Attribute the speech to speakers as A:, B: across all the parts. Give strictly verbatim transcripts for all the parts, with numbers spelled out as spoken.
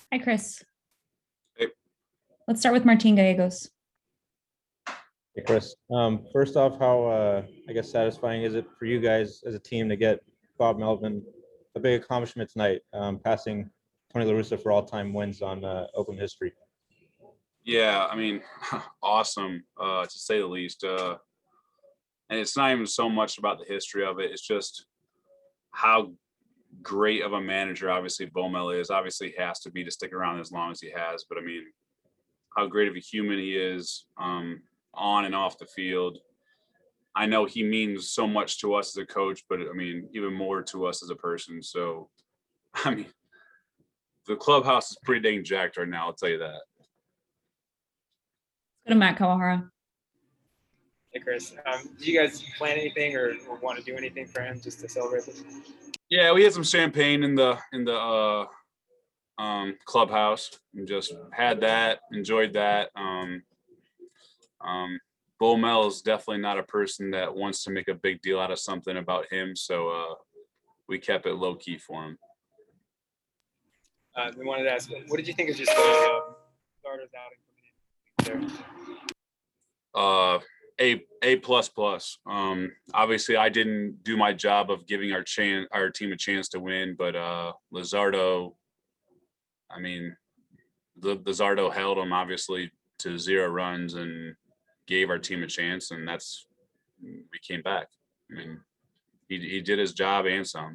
A: Hi, Chris.
B: Hey.
A: Let's start with Martin Gallegos.
C: Hey, Chris. Um, first off, how uh, I guess satisfying is it for you guys as a team to get Bob Melvin a big accomplishment tonight, um, passing Tony La Russa for all-time wins on uh, Oakland history?
B: Yeah, I mean, awesome, uh, to say the least. Uh, and it's not even so much about the history of it. It's just how great of a manager, obviously, Bomel is. Obviously, he has to be to stick around as long as he has. But I mean, how great of a human he is, um, on and off the field. I know he means so much to us as a coach, but I mean, even more to us as a person. So, I mean, the clubhouse is pretty dang jacked right now. I'll tell you that.
A: Let's go to Matt Kawahara.
D: Hey, Chris. Um, did you guys plan anything or, or want to do anything for him just to celebrate this?
B: Yeah, we had some champagne in the in the uh, um, clubhouse and just had that, enjoyed that. Um, um, Bo Mel is definitely not a person that wants to make a big deal out of something about him, so uh, we kept it low key for him.
D: Uh, we wanted to ask, what did you think of just the uh, starters outing coming in there?
B: Uh, a a plus plus. Um, obviously, I didn't do my job of giving our chance our team a chance to win, but uh, Luzardo, I mean, the Luzardo held him obviously to zero runs and gave our team a chance, and that's we came back. I mean, he he did his job and some.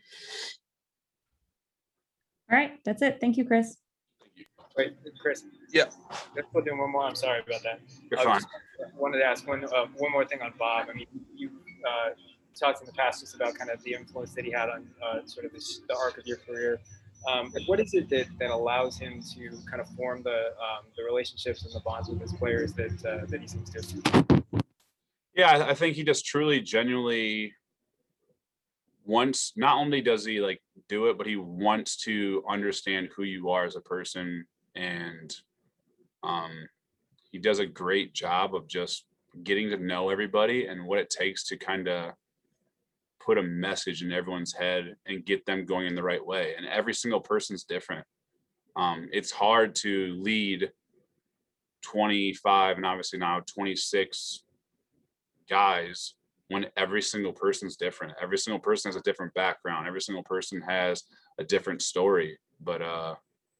A: All right, that's it. Thank you, Chris.
D: Wait, Chris.
B: Yeah.
D: Let's put in one more. I'm sorry about that.
B: You're
D: I
B: fine.
D: just wanted to ask one uh, one more thing on Bob. I mean, you uh, talked in the past just about kind of the influence that he had on uh, sort of this, the arc of your career. Um, like what is it that, that allows him to kind of form the um, the relationships and the bonds with his players that uh, that he seems to?
B: Yeah, I- I think he just truly, genuinely wants. Not only does he like do it, but he wants to understand who you are as a person, and um, he does a great job of just getting to know everybody and what it takes to kind of put a message in everyone's head and get them going in the right way. And every single person's different. Um, it's hard to lead twenty-five and obviously now twenty-six guys when every single person's different. Every single person has a different background. Every single person has a different story. But uh,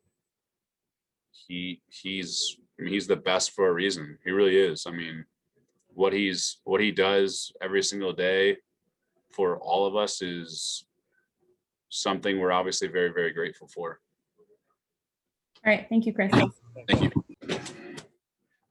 B: he he's I mean, he's the best for a reason. He really is. I mean, what he's what he does every single day for all of us is something we're obviously very, very grateful for.
A: All right, thank you, Chris.
B: Thank you.